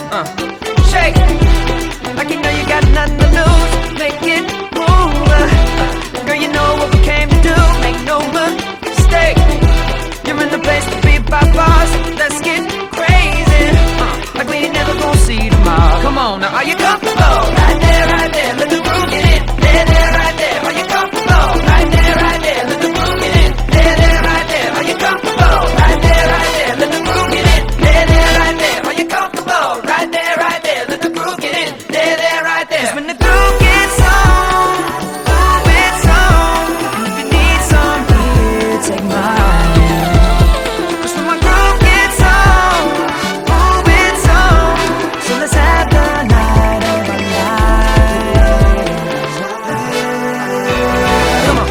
Shake, like you know you got nothing to lose. Make it move. Girl, you know what we came to do. Make no mistake. You're in the place to be by bars. Let's get crazy. Like we ain't never gonna see tomorrow. Come on now, are you comfortable? Right there, let the groove get in. There, right there, are you comfortable? Right there, let the groove get in. There, right there, are you comfortable? Right there, let the groove get in. There, right there, are you comfortable? Right there, let the groove get in. There, right there. 'Cause when the groove gets on, ooh, it's on. And if you need some here, take my hand. 'Cause when my groove gets on, ooh, it's on. So let's have the night of our lives. Come on.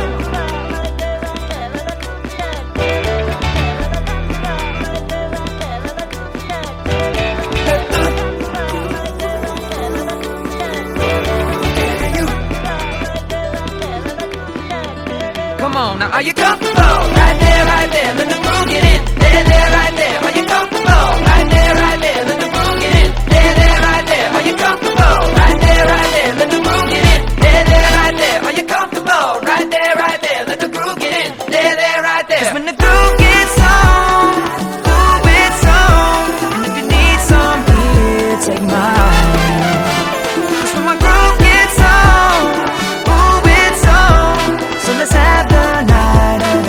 Come on now, are you comfortable? Right there, let the groove get in. There, right there, are you comfortable? Right there, let the groove get in. There, right there, are you comfortable? Right there, let the groove get in. There, right there, are you comfortable? Right there, let the groove get in. There, right there. 'Cause when the groove gets on, ooh, it's on. And if you need some here, take my hand. 'Cause when my groove gets on, ooh, it's on. So let's have the night of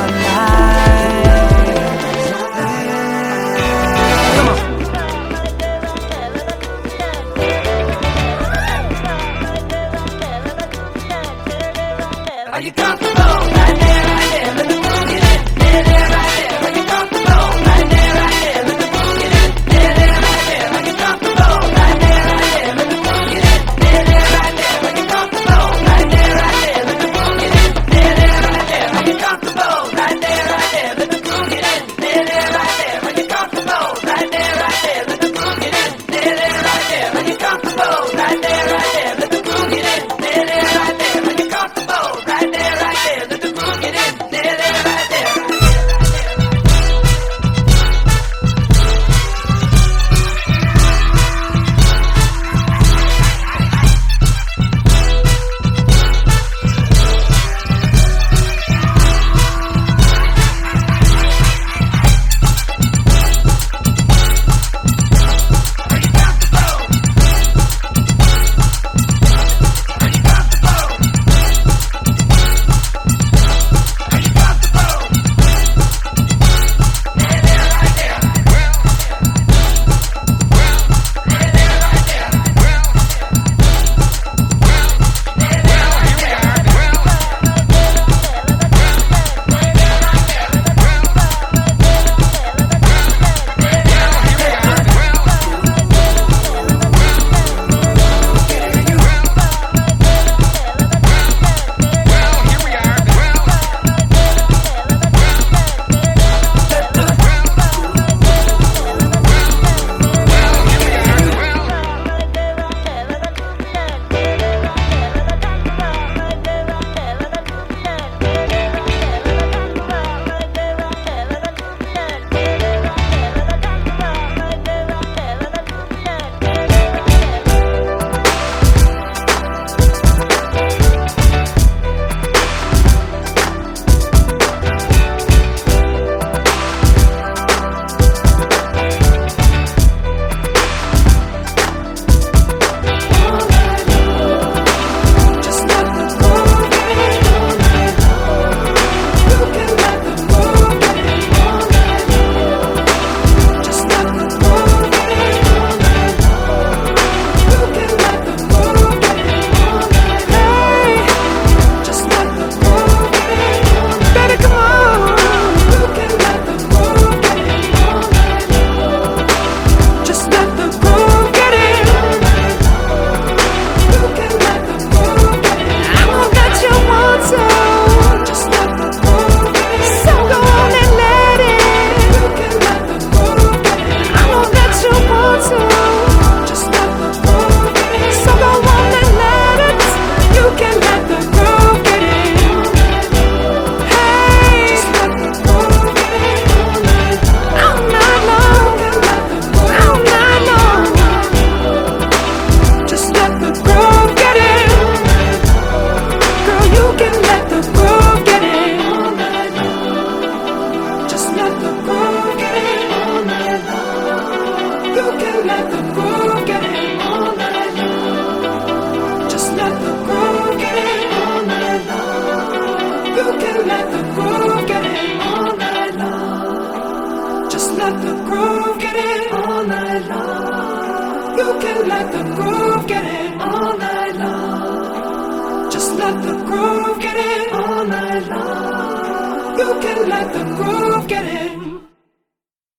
You can let the groove get in all night long. Just let the groove get in all night long. You can let the groove get in.